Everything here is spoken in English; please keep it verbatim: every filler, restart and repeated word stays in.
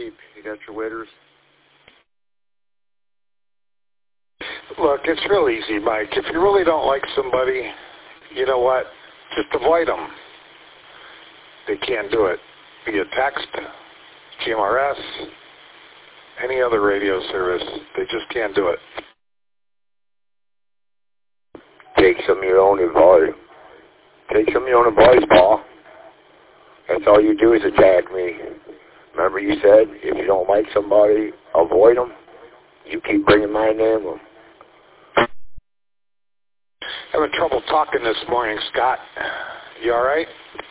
keep? You got your waiters? Look, it's real easy, Mike. If you really don't like somebody, you know what? Just avoid them. They can't do it via text, G M R S, any other radio service. They just can't do it. Take some of your own advice. Take some of your own advice, Paul. That's all you do is attack me. Remember you said, if you don't like somebody, avoid them. You keep bringing my name up. Having trouble talking this morning, Scott. You all right?